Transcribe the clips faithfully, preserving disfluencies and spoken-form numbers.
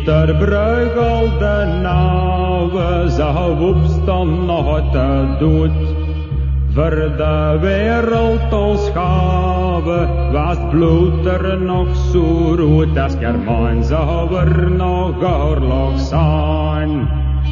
Pieter Bruegel de nauwe zou opstaan nog te dood. Voor de wereld ons gave was het bloed er nog zo rood als Germaan zou er nog oorlog zijn.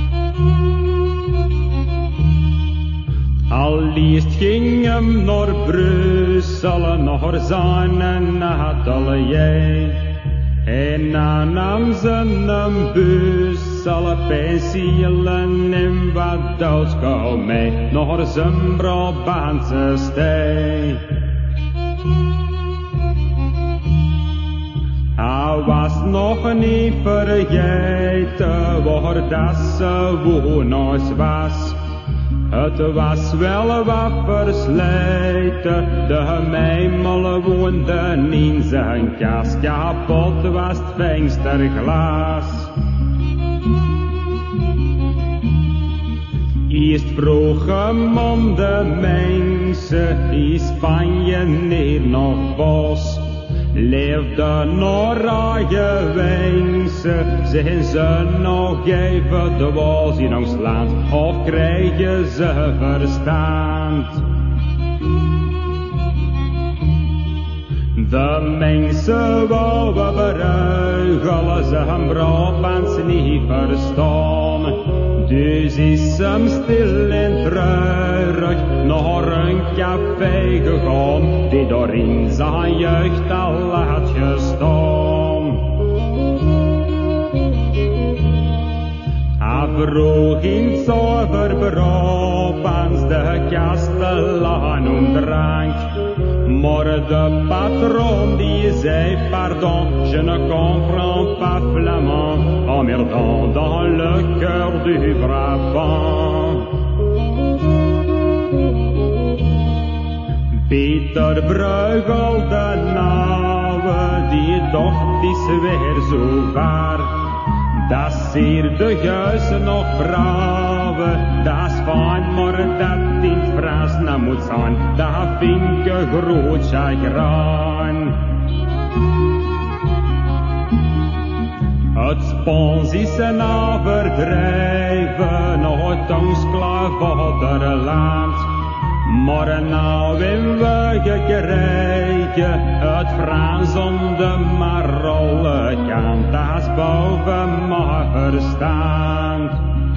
Al liefst ging hem naar Brussel, naar zijn atelier. En dan nam ze een bus, alle penselen en wat doodschouw mee, naar zijn Brabantse stee. Hij was nog niet vergeten waar dat ze woonhuis was. Het was wel wat versleten, de mijmel woonde in zijn kast, kapot was het vensterglas. Eerst vroegen om de mensen in Spanje neer nog bos. Leefde nog raaie wensen, zijn ze nog even dwars in ons land, of krijgen ze verstand? De mensen wouden beruigelen, ze hem Brabants niet verstaan. Dus is hem stil en treurig naar een café gegaan, die door in zijn jeugd al had gestaan. Hij vroeg in zuiver Brabants de kastelaan om drank. Maar de patron die zei pardon, je ne comprends pas flamand, emmerdant dans le cœur du Brabant. Pieter Bruegel de nauwe, die docht is weer zo ver. Dat hier de juisten nog vrouwen, dat is fijn, maar dat in het Frans na moet zijn, dat vind ik een groot chagrijn. Het spons is een overdrijven, nooit ons klaarvaderland. Maar nou in we gekregen, het Frans om de marolle kant, dat is boven mijn verstand.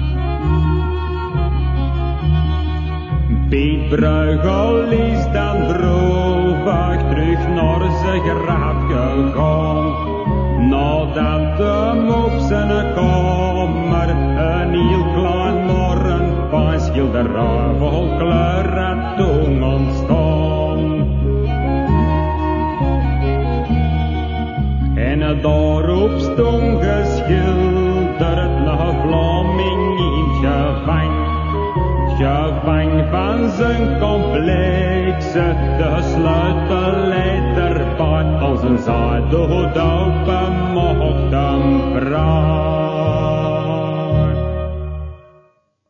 Piet Bruegel is dan droevig terug naar zijn graf gegaan. Nadat hem op zijn kamer een heel klein morgenpijn schilderij vol kleur had toen ontstaan. En daarop stond geschilderd een Vlaming in het gevang. Gevang van zijn complexe, de sleutelletter bij als een zaad dood open mocht hem vragen.